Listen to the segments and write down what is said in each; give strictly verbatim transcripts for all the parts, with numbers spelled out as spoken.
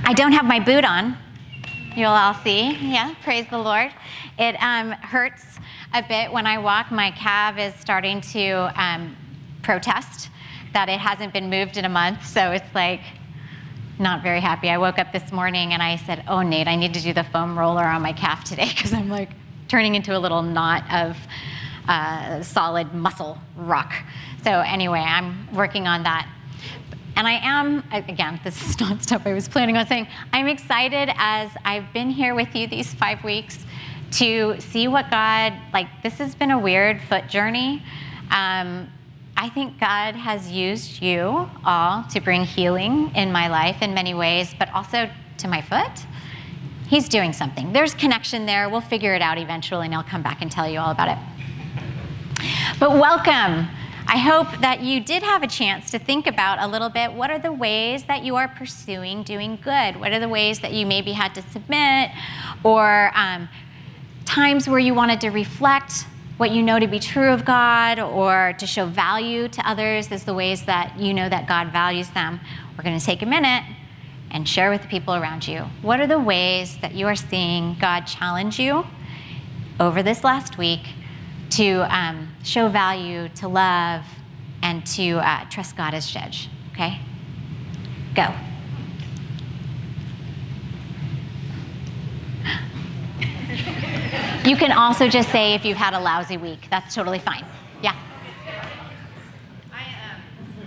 I don't have my boot on. You'll all see. Yeah, praise the Lord. It um, hurts a bit when I walk. My calf is starting to um, protest that it hasn't been moved in a month, so it's like not very happy. I woke up this morning and I said, oh, Nate, I need to do the foam roller on my calf today because I'm like turning into a little knot of uh, solid muscle rock. So anyway, I'm working on that. And I am, again, this is not stuff I was planning on saying, I'm excited as I've been here with you these five weeks to see what God, like this has been a weird foot journey. Um, I think God has used you all to bring healing in my life in many ways, but also to my foot. He's doing something. There's connection there. We'll figure it out eventually, and I'll come back and tell you all about it. But welcome. I hope that you did have a chance to think about a little bit, what are the ways that you are pursuing doing good? What are the ways that you maybe had to submit, or um, times where you wanted to reflect what you know to be true of God, or to show value to others as the ways that you know that God values them. We're going to take a minute and share with the people around you. What are the ways that you are seeing God challenge you over this last week to um, show value, to love, and to uh, trust God as judge, okay? Go. You can also just say if you've had a lousy week. That's totally fine. Yeah? I, um,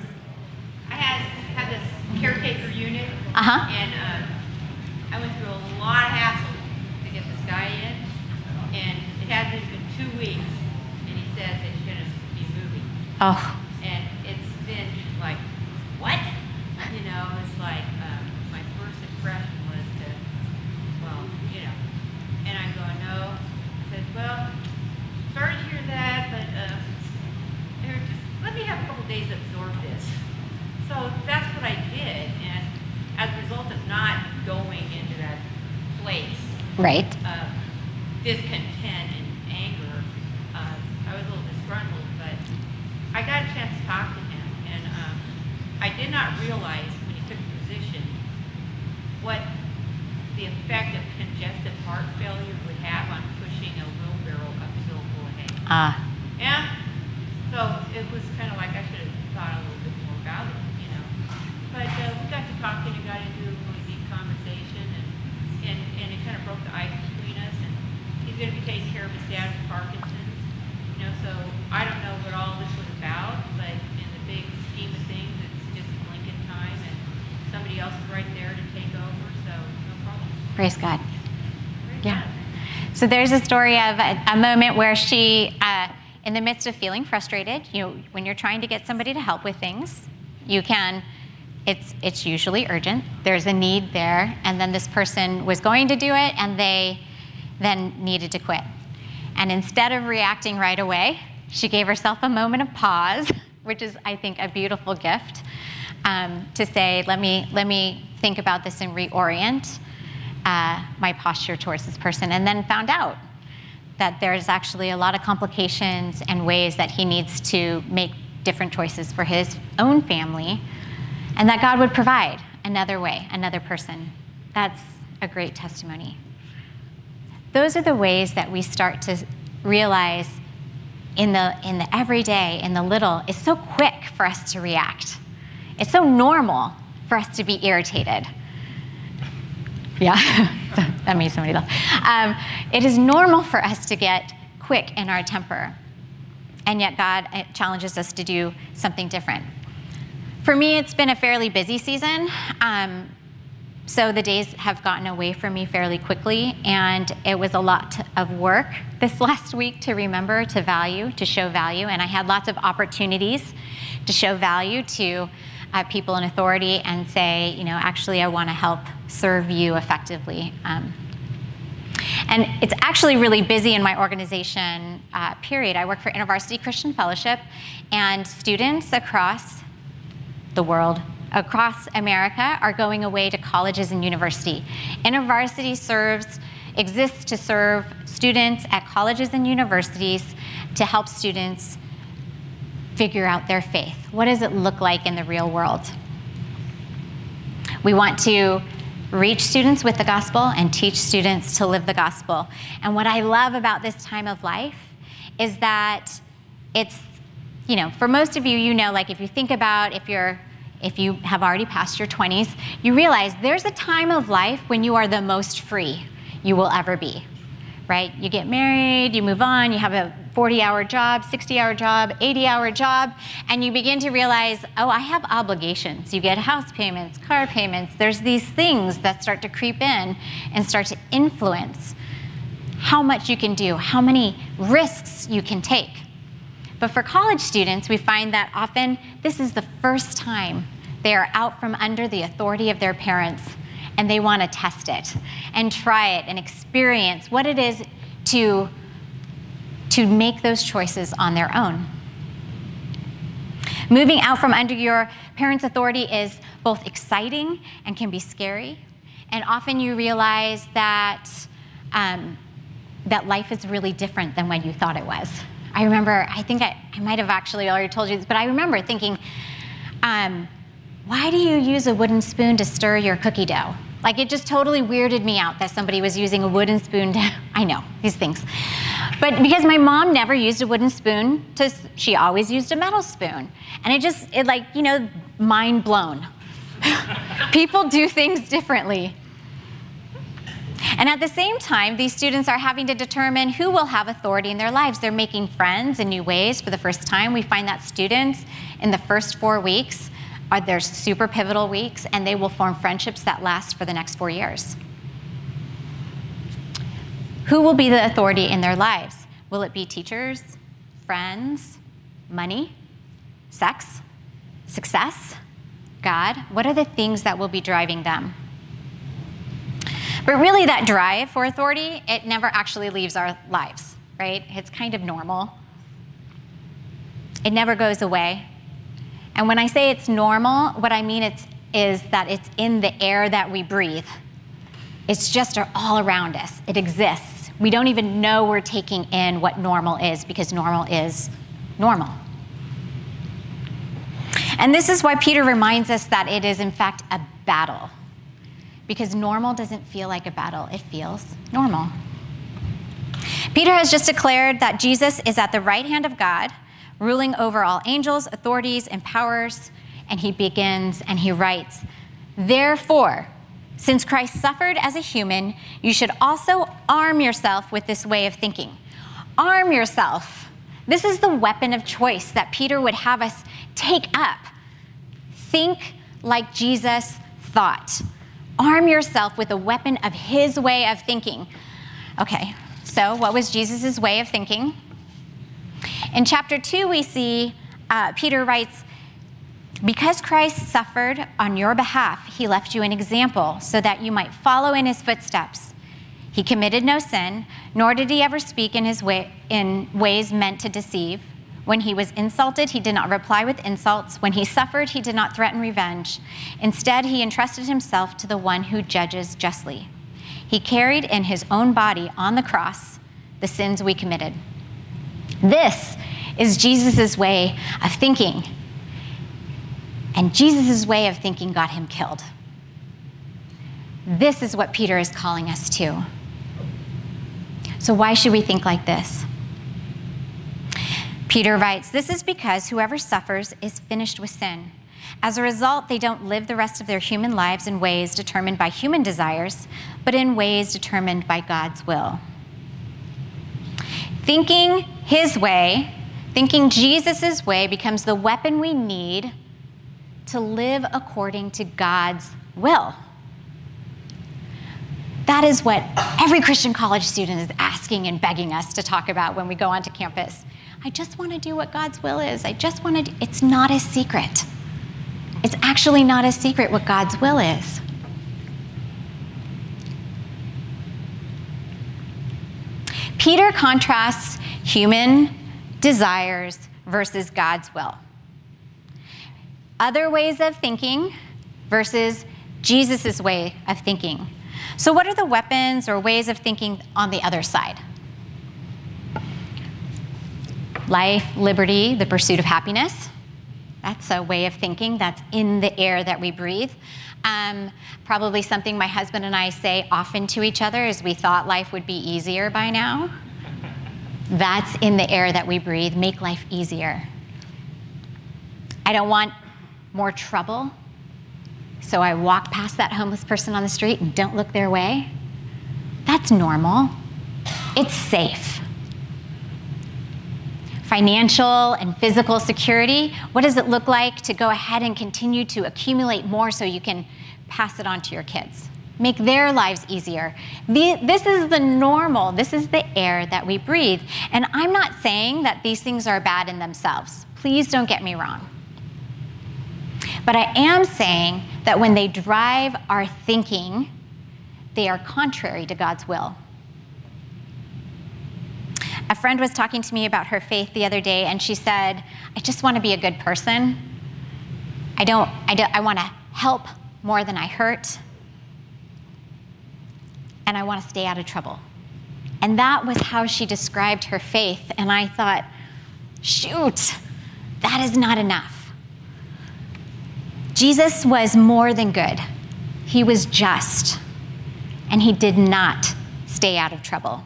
I had, had this caretaker unit, Uh-huh. and um, I went through a lot of hassle to get this guy in, and it hasn't been two weeks. Says it's going to be moving. Oh. And it's been like, what? You know, it's like um, my first impression was to, well, you know. And I'm going, no. I said, well, sorry to hear that, but uh, just let me have a couple days to absorb this. So that's what I did. And as a result of not going into that place right. of discontent and anger, I was a little disgruntled, but I got a chance to talk to him, and um, I did not realize when he took the position what the effect of congestive heart failure would have on pushing a wheelbarrow uphill full of hay. Ah. Uh. Yeah. So it was kind of like I should have thought a little bit more about it, you know. But uh, we got to talking and got into a really deep conversation, and, and, and it kind of broke the ice between us. And he's going to be taking care of his dad with Parkinson's. You know, so I don't know what all this was about, but in the big scheme of things, it's just a blink in time, and somebody else is right there to take over, so no problem. Praise God. Praise yeah. God. So there's a story of a, a moment where she, uh, in the midst of feeling frustrated, you know, when you're trying to get somebody to help with things, you can, it's it's usually urgent. There's a need there, and then this person was going to do it, and they then needed to quit. And instead of reacting right away, she gave herself a moment of pause, which is, I think, a beautiful gift, um, to say, let me let me think about this and reorient uh, my posture towards this person, and then found out that there's actually a lot of complications and ways that he needs to make different choices for his own family, and that God would provide another way, another person. That's a great testimony. Those are the ways that we start to realize in the in the everyday, in the little, it's so quick for us to react. It's so normal for us to be irritated. Yeah, that made somebody laugh. Um, it is normal for us to get quick in our temper, and yet God challenges us to do something different. For me, it's been a fairly busy season. Um, So the days have gotten away from me fairly quickly, and it was a lot of work this last week to remember to value, to show value, and I had lots of opportunities to show value to uh, people in authority and say, you know, actually I want to help serve you effectively. Um, and it's actually really busy in my organization, uh, period. I work for InterVarsity Christian Fellowship, and students across the world across America are going away to colleges and university. InterVarsity serves, exists to serve students at colleges and universities to help students figure out their faith. What does it look like in the real world? We want to reach students with the gospel and teach students to live the gospel. And what I love about this time of life is that it's, you know, for most of you, you know, like if you think about if you're, if you have already passed your twenties, you realize there's a time of life when you are the most free you will ever be, right? You get married, you move on, you have a forty-hour job, sixty-hour job, eighty-hour job, and you begin to realize, oh, I have obligations. You get house payments, car payments. There's these things that start to creep in and start to influence how much you can do, how many risks you can take. But for college students, we find that often this is the first time they are out from under the authority of their parents, and they want to test it and try it and experience what it is to, to make those choices on their own. Moving out from under your parents' authority is both exciting and can be scary. And often you realize that, um, that life is really different than what you thought it was. I remember, I think I, I might have actually already told you this, but I remember thinking, um, why do you use a wooden spoon to stir your cookie dough? Like, it just totally weirded me out that somebody was using a wooden spoon to, I know, these things. But because my mom never used a wooden spoon, to, she always used a metal spoon. And it just, it like, you know, mind blown. People do things differently. And at the same time, these students are having to determine who will have authority in their lives. They're making friends in new ways for the first time. We find that students in the first four weeks are their super pivotal weeks, and they will form friendships that last for the next four years. Who will be the authority in their lives? Will it be teachers, friends, money, sex, success, God? What are the things that will be driving them? But really, that drive for authority, it never actually leaves our lives, right? It's kind of normal. It never goes away. And when I say it's normal, what I mean it's, is that it's in the air that we breathe. It's just all around us. It exists. We don't even know we're taking in what normal is, because normal is normal. And this is why Peter reminds us that it is, in fact, a battle. Because normal doesn't feel like a battle, it feels normal. Peter has just declared that Jesus is at the right hand of God, ruling over all angels, authorities, and powers, and he begins and he writes, "Therefore, since Christ suffered as a human, you should also arm yourself with this way of thinking." Arm yourself. This is the weapon of choice that Peter would have us take up. Think like Jesus thought. Arm yourself with a weapon of his way of thinking. Okay, so what was Jesus' way of thinking? In chapter two, we see uh, Peter writes, "Because Christ suffered on your behalf, he left you an example so that you might follow in his footsteps. He committed no sin, nor did he ever speak in his way, in ways meant to deceive. When he was insulted, he did not reply with insults. When he suffered, he did not threaten revenge. Instead, he entrusted himself to the one who judges justly. He carried in his own body on the cross the sins we committed." This is Jesus' way of thinking. And Jesus' way of thinking got him killed. This is what Peter is calling us to. So why should we think like this? Peter writes, "This is because whoever suffers is finished with sin. As a result, they don't live the rest of their human lives in ways determined by human desires, but in ways determined by God's will." Thinking his way, thinking Jesus' way, becomes the weapon we need to live according to God's will. That is what every Christian college student is asking and begging us to talk about when we go onto campus. I just want to do what God's will is. I just want to do. It's not a secret. It's actually not a secret what God's will is. Peter contrasts human desires versus God's will. Other ways of thinking versus Jesus' way of thinking. So what are the weapons or ways of thinking on the other side? Life, liberty, the pursuit of happiness. That's a way of thinking that's in the air that we breathe. Um, probably something my husband and I say often to each other is we thought life would be easier by now. That's in the air that we breathe. Make life easier. I don't want more trouble, so I walk past that homeless person on the street and don't look their way. That's normal. It's safe. Financial and physical security. What does it look like to go ahead and continue to accumulate more so you can pass it on to your kids? Make their lives easier. The, this is the normal. This is the air that we breathe. And I'm not saying that these things are bad in themselves. Please don't get me wrong. But I am saying that when they drive our thinking, they are contrary to God's will. A friend was talking to me about her faith the other day, and she said, I just want to be a good person. I don't, I don't, I want to help more than I hurt. And I want to stay out of trouble. And that was how she described her faith. And I thought, shoot, that is not enough. Jesus was more than good. He was just. And he did not stay out of trouble.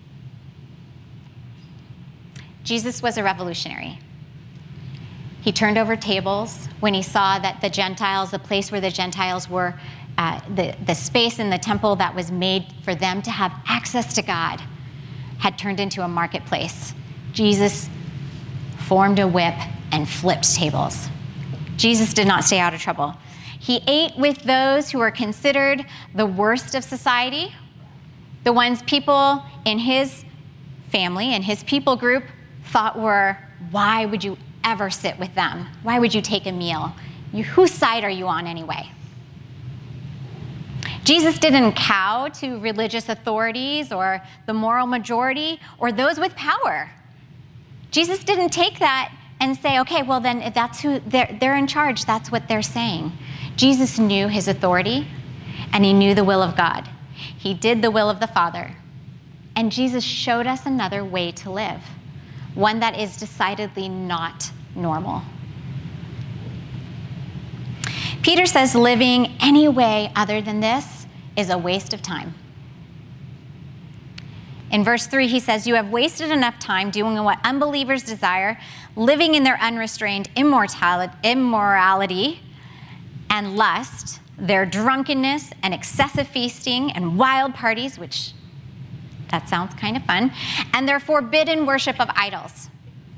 Jesus was a revolutionary. He turned over tables when he saw that the Gentiles, the place where the Gentiles were, uh, the, the space in the temple that was made for them to have access to God, had turned into a marketplace. Jesus formed a whip and flipped tables. Jesus did not stay out of trouble. He ate with those who were considered the worst of society, the ones people in his family and his people group thought were, why would you ever sit with them? Why would you take a meal? You, whose side are you on anyway? Jesus didn't cow to religious authorities or the moral majority or those with power. Jesus didn't take that and say, okay, well then if that's who, they're, they're in charge, that's what they're saying. Jesus knew his authority and he knew the will of God. He did the will of the Father. And Jesus showed us another way to live, one that is decidedly not normal. Peter says living any way other than this is a waste of time. In verse three, he says, you have wasted enough time doing what unbelievers desire, living in their unrestrained immorality and lust, their drunkenness and excessive feasting and wild parties, which that sounds kind of fun, and their forbidden worship of idols.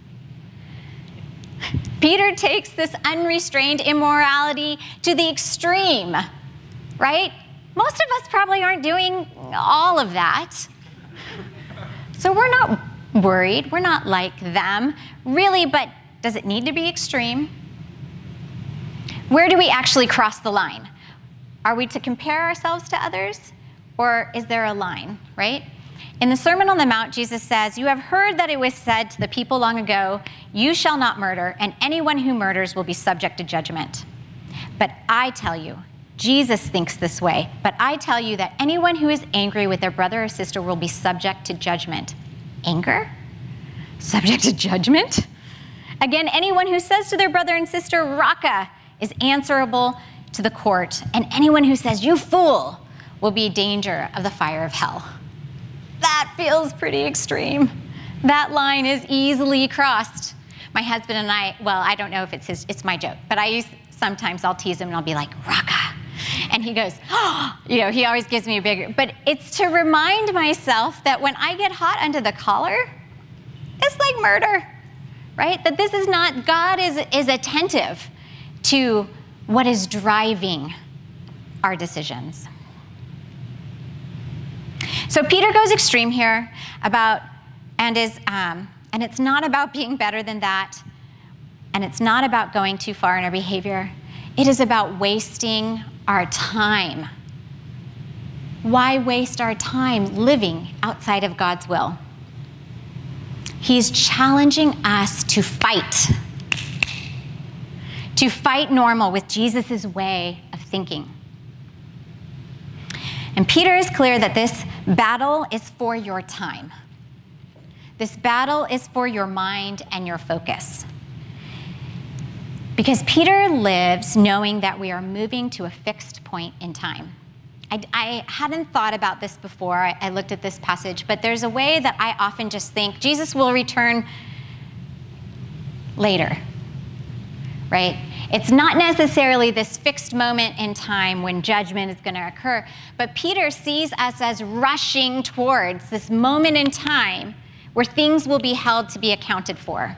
Peter takes this unrestrained immorality to the extreme, right? Most of us probably aren't doing all of that. So we're not worried. We're not like them, really, but does it need to be extreme? Where do we actually cross the line? Are we to compare ourselves to others, or is there a line, right? In the Sermon on the Mount, Jesus says, you have heard that it was said to the people long ago, you shall not murder, and anyone who murders will be subject to judgment. But I tell you, Jesus thinks this way, but I tell you that anyone who is angry with their brother or sister will be subject to judgment. Anger? Subject to judgment? Again, anyone who says to their brother and sister, Raka, is answerable to the court, and anyone who says, you fool, will be in danger of the fire of hell. That feels pretty extreme. That line is easily crossed. My husband and I, well, I don't know if it's his, it's my joke, but I use, sometimes I'll tease him and I'll be like, Raka. And he goes, oh, you know, he always gives me a bigger, but it's to remind myself that when I get hot under the collar, it's like murder, right? That this is not, God is, is attentive to what is driving our decisions. So Peter goes extreme here about, and is, um, and it's not about being better than that, and it's not about going too far in our behavior. It is about wasting our time. Why waste our time living outside of God's will? He's challenging us to fight, to fight normal with Jesus' way of thinking. And Peter is clear that this battle is for your time. This battle is for your mind and your focus. Because Peter lives knowing that we are moving to a fixed point in time. I, I hadn't thought about this before I, I looked at this passage, but there's a way that I often just think Jesus will return later, right? It's not necessarily this fixed moment in time when judgment is going to occur, but Peter sees us as rushing towards this moment in time where things will be held to be accounted for.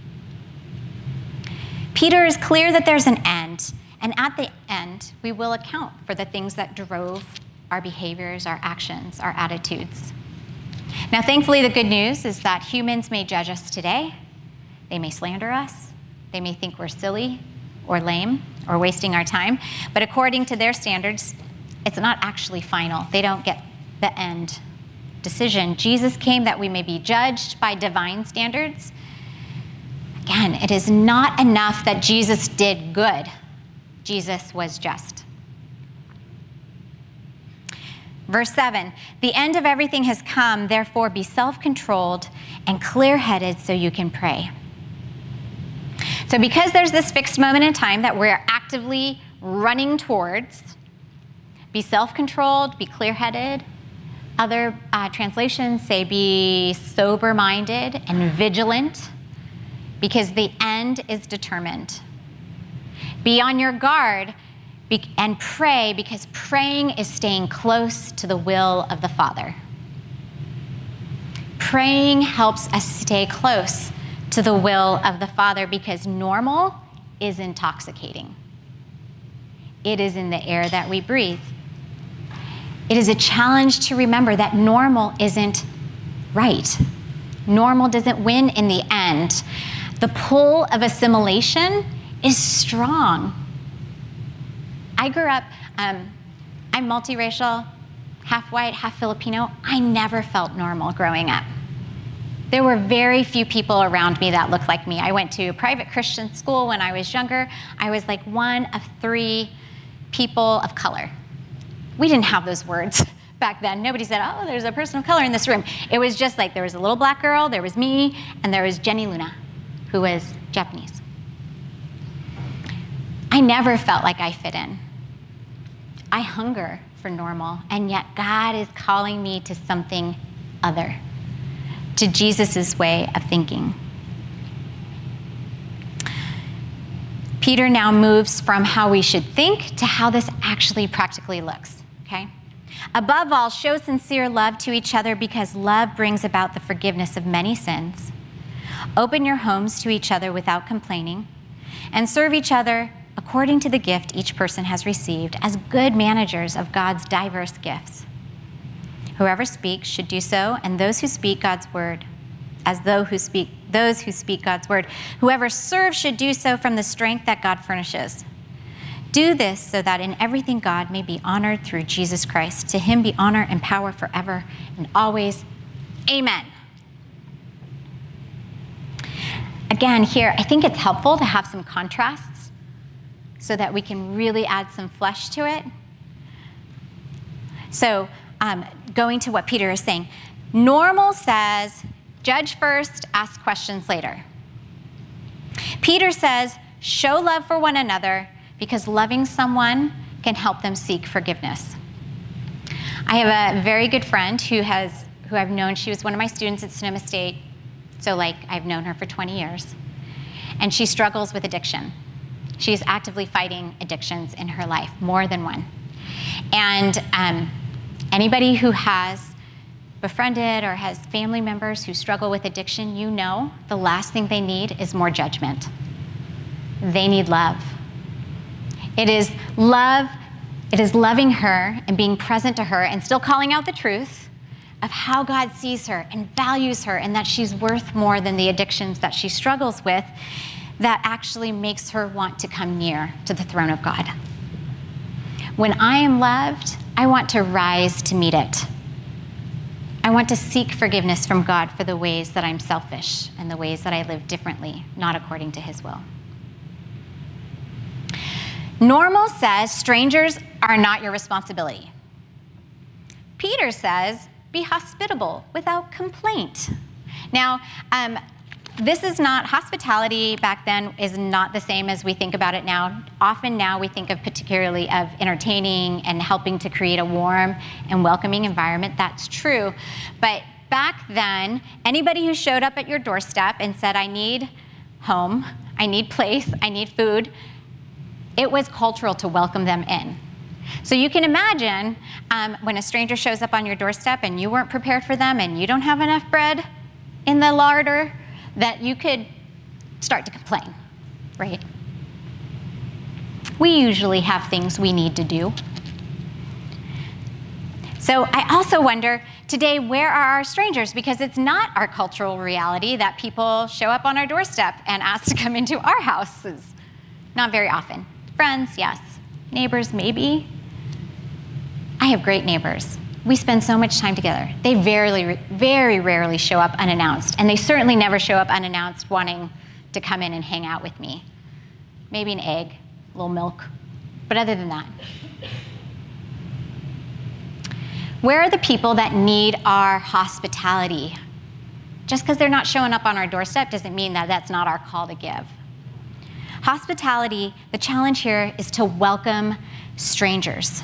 Peter is clear that there's an end, and at the end, we will account for the things that drove our behaviors, our actions, our attitudes. Now, thankfully, the good news is that humans may judge us today. They may slander us. They may think we're silly or lame or wasting our time. But according to their standards, it's not actually final. They don't get the end decision. Jesus came that we may be judged by divine standards. Again, it is not enough that Jesus did good. Jesus was just. Verse seven, the end of everything has come, therefore be self-controlled and clear-headed so you can pray. So because there's this fixed moment in time that we're actively running towards, be self-controlled, be clear-headed. Other uh, translations say be sober-minded and vigilant, because the end is determined. Be on your guard be- and pray, because praying is staying close to the will of the Father. Praying helps us stay close to the will of the Father, because normal is intoxicating. It is in the air that we breathe. It is a challenge to remember that normal isn't right. Normal doesn't win in the end. The pull of assimilation is strong. I grew up, um, I'm multiracial, half white, half Filipino. I never felt normal growing up. There were very few people around me that looked like me. I went to a private Christian school when I was younger. I was like one of three people of color. We didn't have those words back then. Nobody said, oh, there's a person of color in this room. It was just like there was a little black girl, there was me, and there was Jenny Luna, who was Japanese. I never felt like I fit in. I hunger for normal, and yet God is calling me to something other, to Jesus' way of thinking. Peter now moves from how we should think to how this actually practically looks, okay? Above all, show sincere love to each other, because love brings about the forgiveness of many sins. Open your homes to each other without complaining, and serve each other according to the gift each person has received, as good managers of God's diverse gifts. Whoever speaks should do so, and those who speak God's word, as though who speak those who speak God's word. Whoever serves should do so from the strength that God furnishes. Do this so that in everything God may be honored through Jesus Christ. To him be honor and power forever and always. Amen. Again, here, I think it's helpful to have some contrasts so that we can really add some flesh to it. So, um, going to what Peter is saying, normal says, judge first, ask questions later. Peter says, show love for one another, because loving someone can help them seek forgiveness. I have a very good friend who has, who I've known. She was one of my students at Sonoma State. So like I've known her for twenty years. And she struggles with addiction. She's actively fighting addictions in her life, more than one. And um, anybody who has befriended or has family members who struggle with addiction, you know the last thing they need is more judgment. They need love. It is love, it is loving her and being present to her and still calling out the truth of how God sees her and values her, and that she's worth more than the addictions that she struggles with, that actually makes her want to come near to the throne of God. When I am loved, I want to rise to meet it. I want to seek forgiveness from God for the ways that I'm selfish and the ways that I live differently, not according to his will. Normal says strangers are not your responsibility. Peter says, be hospitable without complaint. Now, um, this is not, hospitality back then is not the same as we think about it now. Often now we think of particularly of entertaining and helping to create a warm and welcoming environment. That's true. But back then, anybody who showed up at your doorstep and said, I need home, I need place, I need food, it was cultural to welcome them in. So you can imagine um, when a stranger shows up on your doorstep and you weren't prepared for them and you don't have enough bread in the larder, that you could start to complain, right? We usually have things we need to do. So I also wonder today, where are our strangers? Because it's not our cultural reality that people show up on our doorstep and ask to come into our houses. Not very often. Friends, yes. Neighbors, maybe. I have great neighbors. We spend so much time together. They very, very rarely show up unannounced, and they certainly never show up unannounced wanting to come in and hang out with me. Maybe an egg, a little milk, but other than that. Where are the people that need our hospitality? Just because they're not showing up on our doorstep doesn't mean that that's not our call to give. Hospitality, the challenge here is to welcome strangers.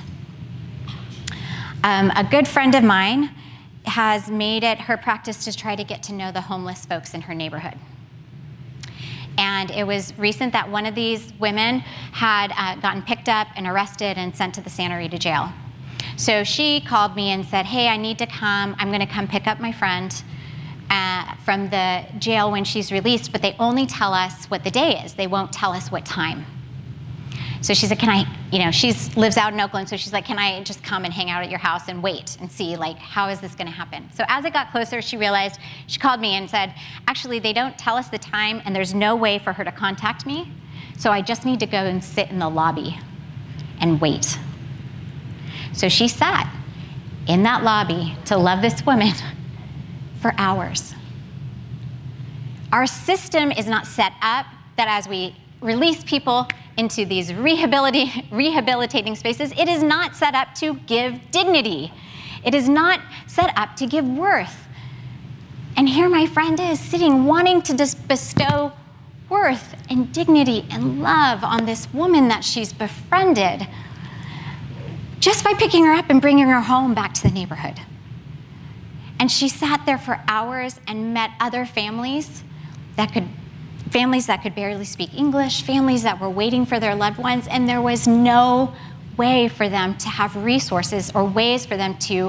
Um, a good friend of mine has made it her practice to try to get to know the homeless folks in her neighborhood. And it was recent that one of these women had uh, gotten picked up and arrested and sent to the Santa Rita jail. So she called me and said, hey, I need to come. I'm going to come pick up my friend uh, from the jail when she's released, but they only tell us what the day is. They won't tell us what time. So she said, can I, you know, she lives out in Oakland, so she's like, can I just come and hang out at your house and wait and see, like, how is this going to happen? So as it got closer, she realized, she called me and said, actually, they don't tell us the time, and there's no way for her to contact me, so I just need to go and sit in the lobby and wait. So she sat in that lobby to love this woman for hours. Our system is not set up that as we release people into these rehabilitating, rehabilitating spaces, it is not set up to give dignity. It is not set up to give worth. And here my friend is sitting wanting to just bestow worth and dignity and love on this woman that she's befriended just by picking her up and bringing her home back to the neighborhood. And she sat there for hours and met other families that could families that could barely speak English, families that were waiting for their loved ones, and there was no way for them to have resources or ways for them to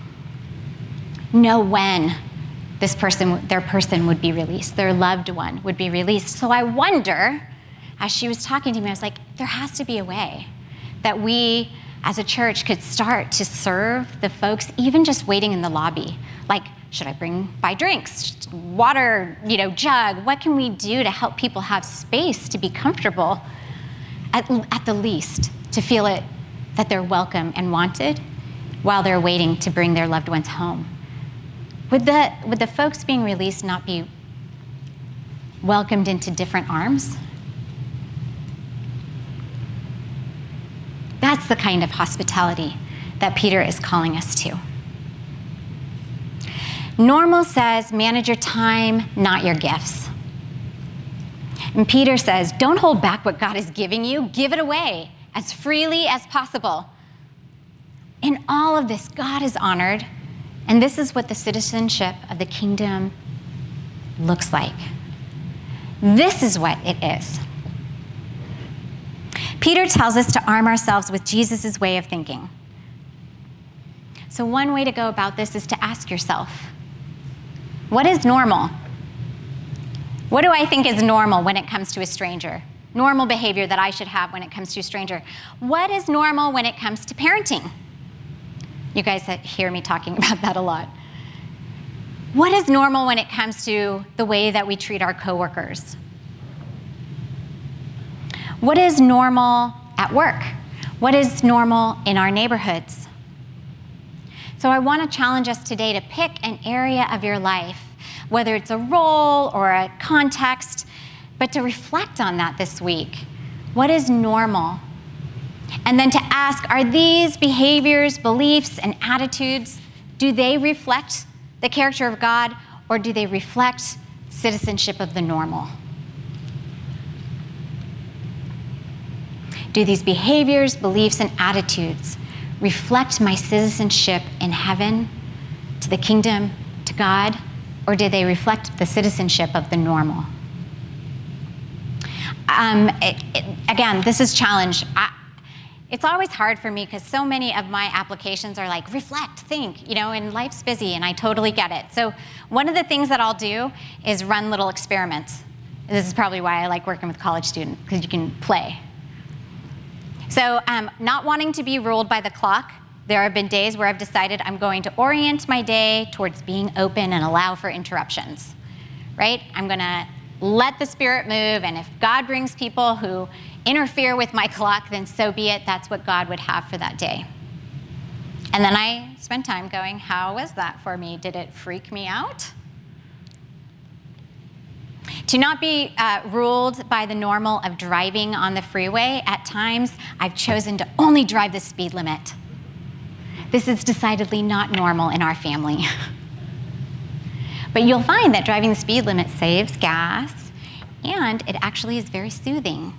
know when this person, their person would be released, their loved one would be released. So I wonder, as she was talking to me, I was like, there has to be a way that we as a church could start to serve the folks even just waiting in the lobby. Like, should I bring buy drinks, water, you know, jug? What can we do to help people have space to be comfortable, at, at the least, to feel it that they're welcome and wanted while they're waiting to bring their loved ones home? Would the, would the folks being released not be welcomed into different arms? That's the kind of hospitality that Peter is calling us to. Normal says, manage your time, not your gifts. And Peter says, don't hold back what God is giving you. Give it away as freely as possible. In all of this, God is honored, and this is what the citizenship of the kingdom looks like. This is what it is. Peter tells us to arm ourselves with Jesus' way of thinking. So one way to go about this is to ask yourself, what is normal? What do I think is normal when it comes to a stranger? Normal behavior that I should have when it comes to a stranger. What is normal when it comes to parenting? You guys hear me talking about that a lot. What is normal when it comes to the way that we treat our coworkers? What is normal at work? What is normal in our neighborhoods? So I want to challenge us today to pick an area of your life, whether it's a role or a context, but to reflect on that this week. What is normal? And then to ask, are these behaviors, beliefs, and attitudes, do they reflect the character of God, or do they reflect citizenship of the normal? Do these behaviors, beliefs, and attitudes reflect my citizenship in heaven, to the kingdom, to God, or do they reflect the citizenship of the normal? Um, it, it, again, this is challenge. I, it's always hard for me because so many of my applications are like, reflect, think, you know, and life's busy, and I totally get it. So one of the things that I'll do is run little experiments. This is probably why I like working with college students, because you can play. So um, not wanting to be ruled by the clock, there have been days where I've decided I'm going to orient my day towards being open and allow for interruptions, right? I'm going to let the Spirit move, and if God brings people who interfere with my clock, then so be it. That's what God would have for that day. And then I spend time going, how was that for me? Did it freak me out? To not be uh, ruled by the normal of driving on the freeway, at times I've chosen to only drive the speed limit. This is decidedly not normal in our family. But you'll find that driving the speed limit saves gas, and it actually is very soothing.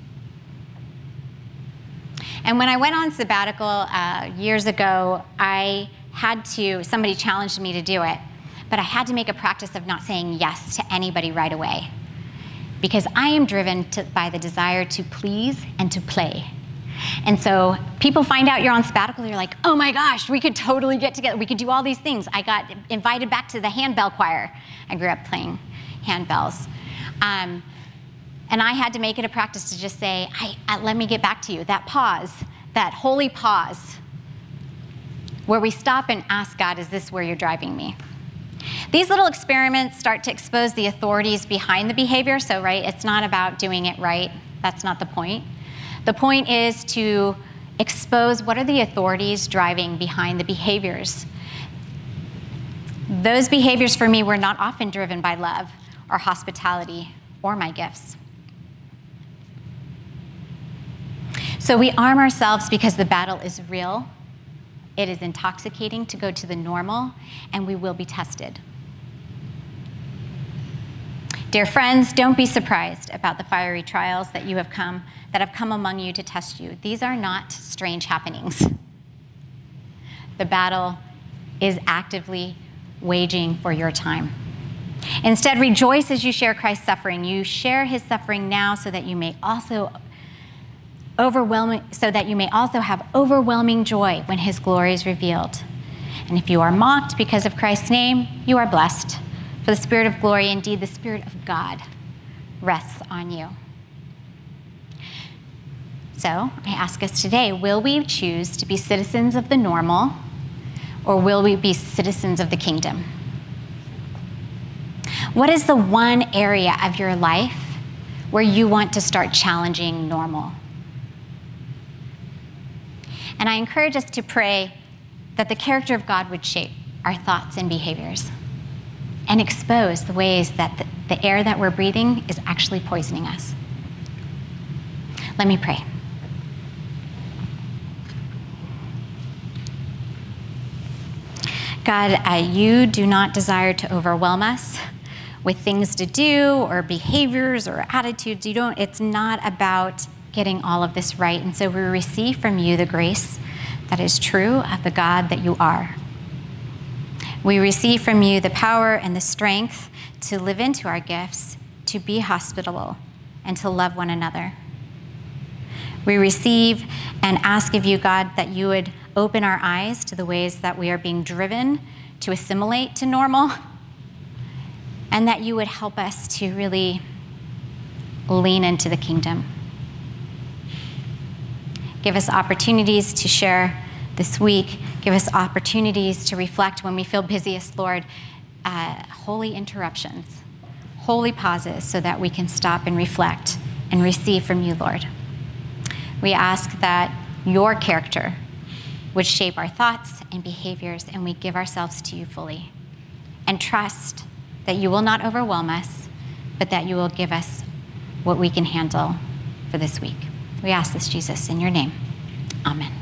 And when I went on sabbatical uh, years ago, I had to, somebody challenged me to do it, but I had to make a practice of not saying yes to anybody right away, because I am driven to, by the desire to please and to play. And so people find out you're on sabbatical, they're like, oh my gosh, we could totally get together. We could do all these things. I got invited back to the handbell choir. I grew up playing handbells. Um, and I had to make it a practice to just say, I, I, let me get back to you. That pause, that holy pause, where we stop and ask God, is this where you're driving me? These little experiments start to expose the authorities behind the behavior. So, right, it's not about doing it right. That's not the point. The point is to expose what are the authorities driving behind the behaviors. Those behaviors for me were not often driven by love or hospitality or my gifts. So we arm ourselves because the battle is real. It is intoxicating to go to the normal, and we will be tested. Dear friends, don't be surprised about the fiery trials that you have come, that have come among you to test you. These are not strange happenings. The battle is actively waging for your time. Instead, rejoice as you share Christ's suffering. You share his suffering now so that you may also overwhelming, so that you may also have overwhelming joy when his glory is revealed. And if you are mocked because of Christ's name, you are blessed. For the Spirit of glory, indeed the Spirit of God, rests on you. So I ask us today, will we choose to be citizens of the normal, or will we be citizens of the kingdom? What is the one area of your life where you want to start challenging normal? And I encourage us to pray that the character of God would shape our thoughts and behaviors and expose the ways that the, the air that we're breathing is actually poisoning us. Let me pray. God, uh, you do not desire to overwhelm us with things to do or behaviors or attitudes. You don't, it's not about getting all of this right. And so we receive from you the grace that is true of the God that you are. We receive from you the power and the strength to live into our gifts, to be hospitable, and to love one another. We receive and ask of you, God, that you would open our eyes to the ways that we are being driven to assimilate to normal, and that you would help us to really lean into the kingdom. Give us opportunities to share this week. Give us opportunities to reflect when we feel busiest, Lord. Uh, holy interruptions, holy pauses, so that we can stop and reflect and receive from you, Lord. We ask that your character would shape our thoughts and behaviors, and we give ourselves to you fully. And trust that you will not overwhelm us, but that you will give us what we can handle for this week. We ask this, Jesus, in your name. Amen.